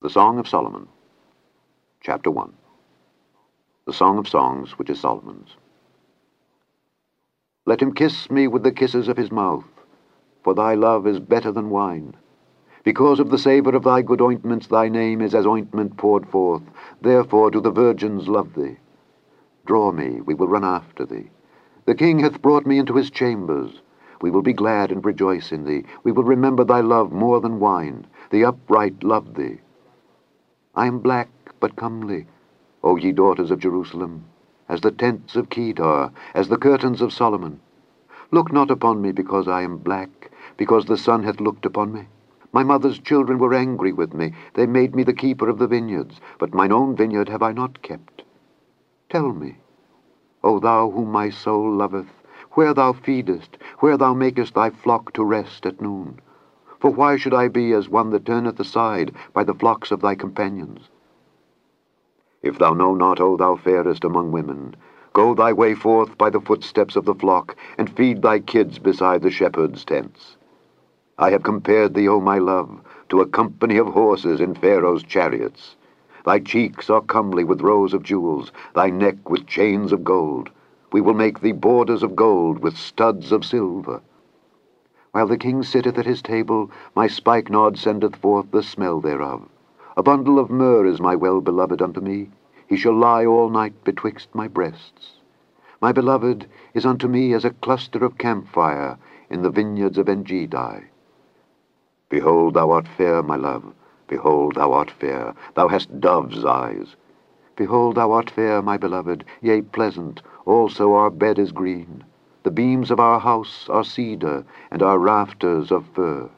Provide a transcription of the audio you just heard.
The Song of Solomon. Chapter 1. The Song of Songs, which is Solomon's. Let him kiss me with the kisses of his mouth, for thy love is better than wine. Because of the savour of thy good ointments, thy name is as ointment poured forth. Therefore do the virgins love thee. Draw me, we will run after thee. The king hath brought me into his chambers. We will be glad and rejoice in thee. We will remember thy love more than wine. The upright love thee. I am black but comely, O ye daughters of Jerusalem, as the tents of Kedar, as the curtains of Solomon. Look not upon me because I am black, because the sun hath looked upon me. My mother's children were angry with me. They made me the keeper of the vineyards, but mine own vineyard have I not kept. Tell me, O thou whom my soul loveth, where thou feedest, where thou makest thy flock to rest at noon. For why should I be as one that turneth aside by the flocks of thy companions? If thou know not, O thou fairest among women, go thy way forth by the footsteps of the flock, and feed thy kids beside the shepherds' tents. I have compared thee, O my love, to a company of horses in Pharaoh's chariots. Thy cheeks are comely with rows of jewels, thy neck with chains of gold. We will make thee borders of gold with studs of silver. While the king sitteth at his table, my spikenard sendeth forth the smell thereof. A bundle of myrrh is my well-beloved unto me. He shall lie all night betwixt my breasts. My beloved is unto me as a cluster of camphire in the vineyards of En-gedi. Behold, thou art fair, my love. Behold, thou art fair. Thou hast dove's eyes. Behold, thou art fair, my beloved, yea, pleasant. Also our bed is green. The beams of our house are cedar, and our rafters of fir.